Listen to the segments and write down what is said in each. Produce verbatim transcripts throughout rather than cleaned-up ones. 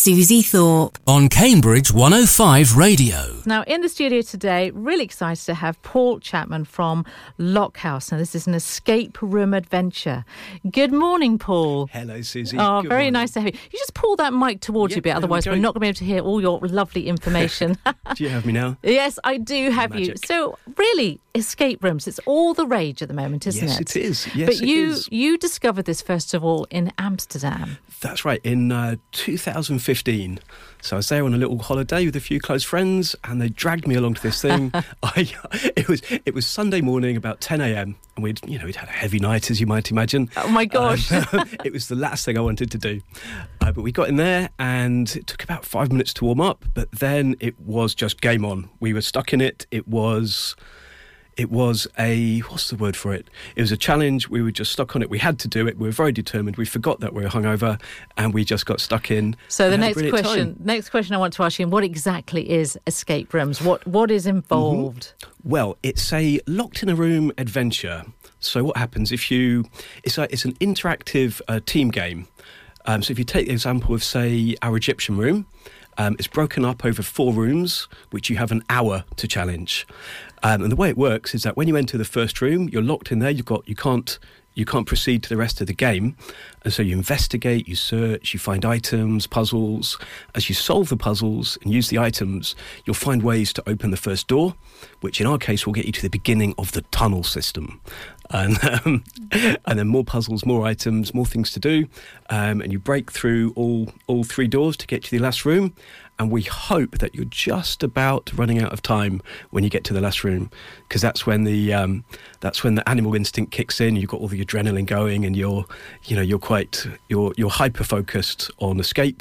Susie Thorpe. On Cambridge one oh five Radio. Now, in the studio today, really excited to have Paul Chapman from Lockhouse. Now, this is an escape room adventure. Good morning, Paul. Hello, Susie. Oh, Good very morning. nice to have you. You just pull that mic towards Yep, you a bit, there we otherwise go. we're not going to be able to hear all your lovely information. Do you have me now? Yes, I do have you. Magic. So, really, escape rooms, it's all the rage at the moment, isn't Yes, it? it is. Yes, but it you, is. you discovered this, first of all, in Amsterdam. That's right, in uh, two thousand fifteen. So I was there on a little holiday with a few close friends, and they dragged me along to this thing. I, it was it was Sunday morning, about ten a.m, and we'd you know we'd had a heavy night, as you might imagine. Oh my gosh! Um, it was the last thing I wanted to do, uh, but we got in there, and it took about five minutes to warm up. But then it was just game on. We were stuck in it. It was. It was a, what's the word for it? It was a challenge. We were just stuck on it. We had to do it. We were very determined. We forgot that we were hungover, and we just got stuck in. So the and had a next brilliant question, time. next question I want to ask you, what exactly is escape rooms? What What is involved? Mm-hmm. Well, it's a locked in a room adventure. So what happens if you, it's a, it's an interactive uh, team game. Um, so if you take the example of, say, our Egyptian room, Um, it's broken up over four rooms, which you have an hour to challenge. Um, and the way it works is that when you enter the first room, you're locked in there. You've got you can't you can't proceed to the rest of the game, and so you investigate, you search, you find items, puzzles. As you solve the puzzles and use the items, you'll find ways to open the first door, which in our case will get you to the beginning of the tunnel system. And, um, and then more puzzles, more items, more things to do. Um, and you break through all, all three doors to get to the last room. And we hope that you're just about running out of time when you get to the last room, because that's when the um, that's when the animal instinct kicks in. You've got all the adrenaline going, and you're you know you're quite you're you're hyper focused on escape.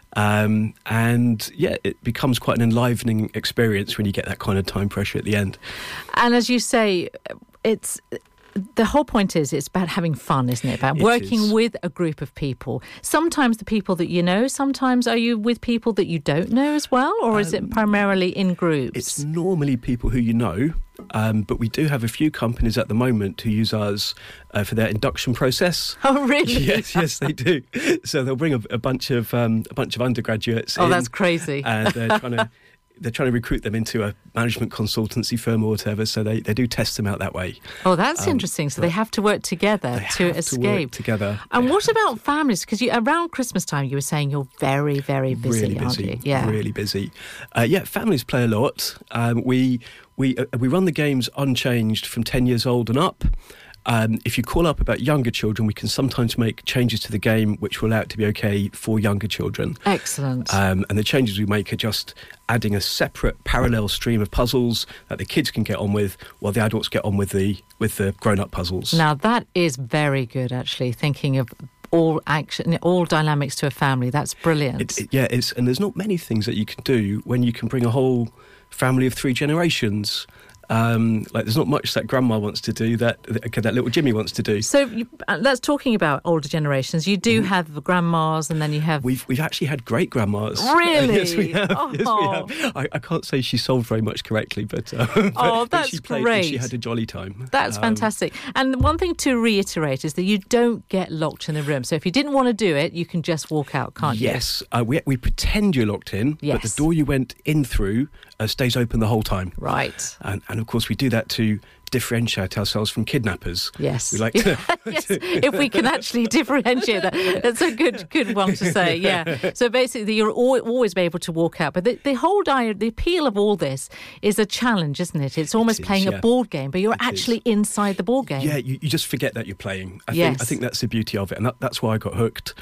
Um, and yeah, it becomes quite an enlivening experience when you get that kind of time pressure at the end. And as you say, it's the whole point is it's about having fun, isn't it? About It working is. with a group of people. Sometimes the people that you know, sometimes are you with people that you don't know as well, or is it primarily in groups? It's normally people who you know, um, but we do have a few companies at the moment who use us uh, for their induction process. Oh, really? Yes, yes, they do. So they'll bring a, a bunch of um, a bunch of undergraduates. Oh, in, that's crazy. And they're trying to. They're trying to recruit them into a management consultancy firm or whatever, so they, they do test them out that way. Oh, that's Um, interesting. So they have to work together They to have escape. to work together. And They what have about families? Because you, around Christmas time, you were saying you're very, very busy, really aren't busy, you? Yeah. really busy. Uh, yeah, families play a lot. Um, we we uh, we run the games unchanged from ten years old and up. Um, if you call up about younger children, we can sometimes make changes to the game which will allow it to be okay for younger children. Excellent. Um, and the changes we make are just adding a separate parallel stream of puzzles that the kids can get on with, while the adults get on with the with the grown-up puzzles. Now, that is very good, actually, thinking of all action, all dynamics to a family. That's brilliant. It, it, yeah, it's and there's not many things that you can do when you can bring a whole family of three generations. Um, like there's not much that Grandma wants to do that that little Jimmy wants to do. So you, uh, that's talking about older generations. You do have the grandmas, and then you have. We've we've actually had great grandmas. Really? yes, we have. Oh. Yes, we have. I, I can't say she solved very much correctly, but, uh, but Oh, but that's she played great. and she had a jolly time. That's Um, fantastic. And one thing to reiterate is that you don't get locked in the room. So if you didn't want to do it, you can just walk out, can't you? Yes, uh, we we pretend you're locked in, but Yes. the door you went in through uh, stays open the whole time. Right. And, and of course, we do that to differentiate ourselves from kidnappers. Yes. We like to. Yes, if we can actually differentiate that. That's a good good one to say, yeah. So basically, you're al- always be able to walk out. But the, the whole di- the appeal of all this is a challenge, isn't it? It's almost It is, playing yeah. a board game, but you're It actually is. inside the board game. Yeah, you, you just forget that you're playing. I Yes. think I think that's the beauty of it, and that, that's why I got hooked.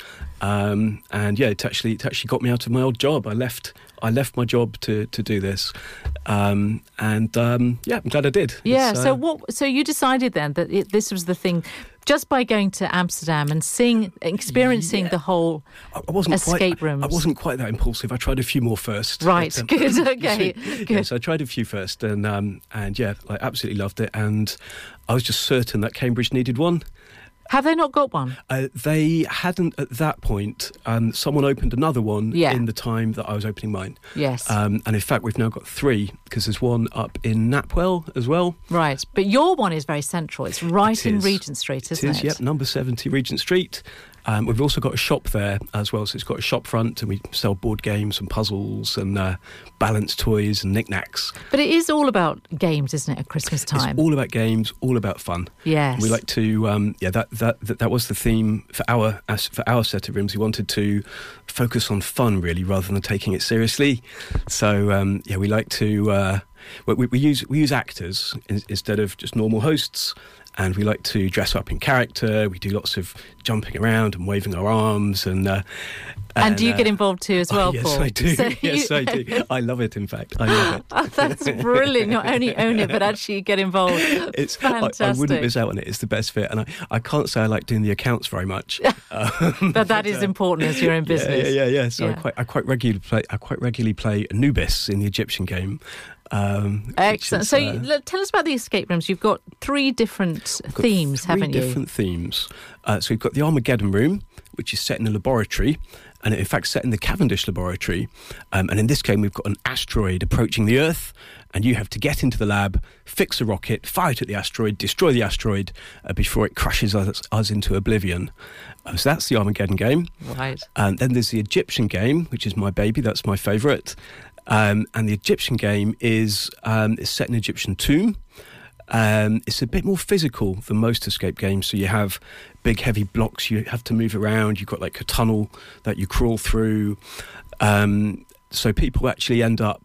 Um, and yeah, it actually it actually got me out of my old job. I left I left my job to to do this, um, and um, yeah, I'm glad I did. Yeah, It's, so uh, what? So you decided then that it, this was the thing, just by going to Amsterdam and seeing, experiencing Yeah. the whole I I wasn't escape quite, rooms. I wasn't quite that impulsive. I tried a few more first. Right, But, um, good, okay, good. Yeah, so I tried a few first, and um, and yeah, I absolutely loved it, and I was just certain that Cambridge needed one. Have they not got one? Uh, they hadn't at that point. Um, someone opened another one Yeah. in the time that I was opening mine. Yes. Um, and in fact, we've now got three, because there's one up in Knapwell as well. Right, but your one is very central. It's right It in is. Regent Street, It isn't is, it? yep, number seventy Regent Street. Um, we've also got a shop there as well, so it's got a shop front, and we sell board games and puzzles and uh, balance toys and knickknacks. But it is all about games, isn't it, at Christmas time? It's all about games, all about fun. Yes. We like to, um, yeah, that, that that that was the theme for our for our set of rooms. We wanted to focus on fun, really, rather than taking it seriously. So, um, yeah, we like to, uh, we, we use we use actors in, instead of just normal hosts. And we like to dress up in character. We do lots of jumping around and waving our arms. And uh, and, and do you uh, get involved too as well, oh, yes, Paul? I do. So yes, you... I do. I love it, in fact. I love it. Oh, that's brilliant. Not only own it, but actually get involved. It's fantastic. I, I wouldn't miss out on it. It's the best bit. And I, I can't say I like doing the accounts very much. um, but that is uh, important as you're in business. Yeah, yeah, yeah. yeah. So yeah. I quite I quite regularly play I quite regularly play Anubis in the Egyptian game. Um, Excellent. Is, so uh, you, tell us about the escape rooms. You've got three different got themes, three haven't you? different themes. Uh, so we've got the Armageddon room, which is set in a laboratory, and in fact set in the Cavendish laboratory. Um, and in this game, we've got an asteroid approaching the Earth, and you have to get into the lab, fix a rocket, fire it at the asteroid, destroy the asteroid uh, before it crushes us, us into oblivion. Uh, so that's the Armageddon game. Right. And then there's the Egyptian game, which is my baby. That's my favourite. Um, and the Egyptian game is um, is set in an Egyptian tomb. Um, it's a bit more physical than most escape games. So you have big, heavy blocks you have to move around. You've got like a tunnel that you crawl through. Um, so people actually end up...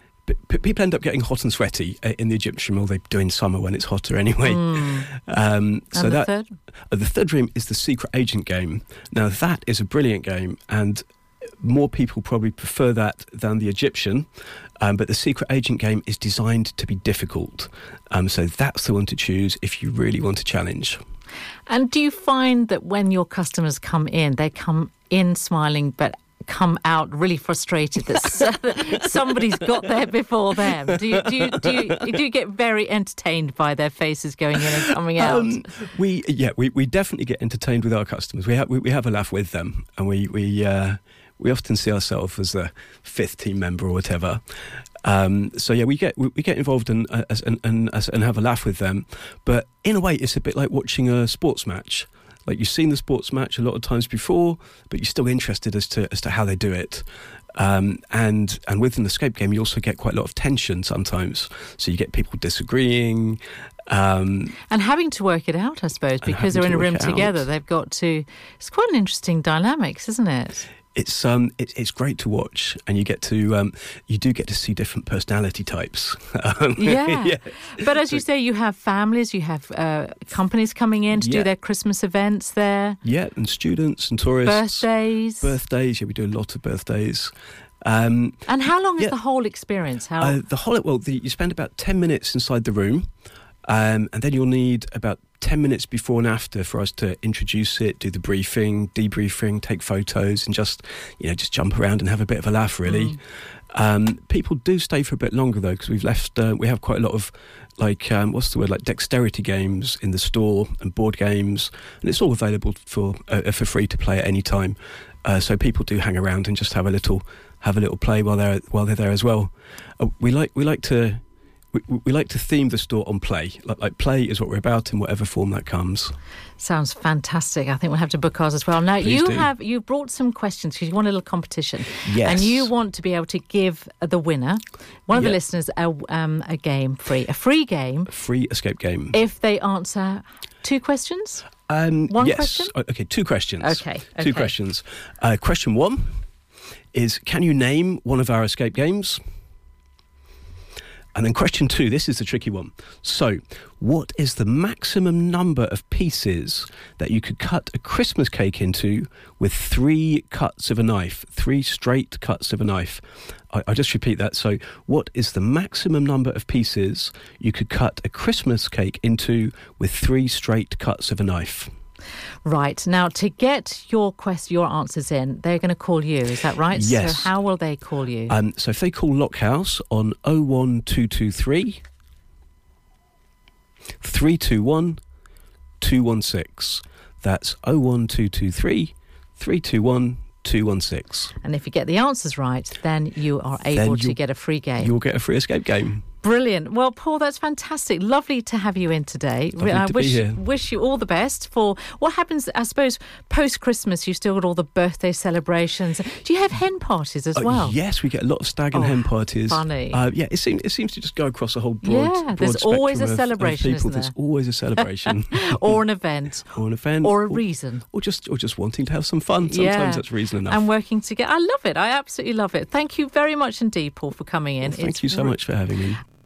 P- people end up getting hot and sweaty in the Egyptian room, or they do in summer when it's hotter anyway. Mm. Um, so and the that third? Uh, the third room is the Secret Agent game. Now that is a brilliant game, and more people probably prefer that than the Egyptian. Um, but the Secret Agent game is designed to be difficult. Um, so that's the one to choose if you really want a challenge. And do you find that when your customers come in, they come in smiling, but come out really frustrated that somebody's got there before them? Do you, do you do you do you get very entertained by their faces going in and coming out? Um, we yeah we, we definitely get entertained with our customers. We have we, we have a laugh with them, and we we uh, we often see ourselves as the fifth team member or whatever. Um, so yeah, we get we, we get involved and uh, and, and and have a laugh with them. But in a way, it's a bit like watching a sports match. Like, you've seen the sports match a lot of times before, but you're still interested as to as to how they do it. Um, and and with an escape game, you also get quite a lot of tension sometimes. So you get people disagreeing. Um, and having to work it out, I suppose, because they're in a room together. They've got to... It's quite an interesting dynamics, isn't it? It's um, it, it's great to watch, and you get to um, you do get to see different personality types. um, yeah. yeah, but as you say, you have families, you have uh, companies coming in to yeah. do their Christmas events there. Yeah, and students and tourists. Birthdays. Birthdays. Yeah, we do a lot of birthdays. Um, and how long is yeah. the whole experience? How uh, the whole well, the, you spend about ten minutes inside the room, um, and then you'll need about ten minutes before and after for us to introduce it, do the briefing, debriefing, take photos, and just, you know, just jump around and have a bit of a laugh, really. Mm. Um, people do stay for a bit longer, though, because we've left, uh, we have quite a lot of, like, um, what's the word, like dexterity games in the store and board games, and it's all available for uh, for free to play at any time. Uh, so people do hang around and just have a little have a little play while they're while they're there as well. Uh, we like we like to. We, we like to theme the store on play. Like, like play is what we're about in whatever form that comes. Sounds fantastic. I think we'll have to book ours as well. Now, Please you do. have you brought some questions because you want a little competition. Yes. And you want to be able to give the winner, one of yep. the listeners, a, um, a game free, a free game. A free escape game. If they answer two questions? Um, one yes. question? Okay, two questions. Okay. okay. Two questions. Uh, question one is, can you name one of our escape games? And then question two, this is the tricky one. So, what is the maximum number of pieces that you could cut a Christmas cake into with three cuts of a knife? Three straight cuts of a knife. I, I'll just repeat that. So, what is the maximum number of pieces you could cut a Christmas cake into with three straight cuts of a knife? Right. Now, to get your quest, your answers in, they're going to call you. Is that right? Yes. So how will they call you? Um, so if they call Lockhouse on oh one two two three, three two one, two one six. That's oh one two two three, three two one, two one six. And if you get the answers right, then you are able to get a free game. You'll get a free escape game. Brilliant. Well, Paul, that's fantastic. Lovely to have you in today. Lovely I to wish, be here. wish you all the best for what happens, I suppose, post-Christmas. You've still got all the birthday celebrations. Do you have hen parties as Uh, well? yes, we get a lot of stag and Oh, hen parties. funny. Uh, yeah, it seems it seems to just go across a whole broad. Yeah, broad there's always a spectrum of- celebration, of people. isn't there? There's always a celebration, Or an event. or an event, Or a reason. or just or just wanting to have some fun. Sometimes Yeah. that's reason enough. And working together. I love it. I absolutely love it. Thank you very much indeed, Paul, for coming in. Well, thank It's you so re- much for having me.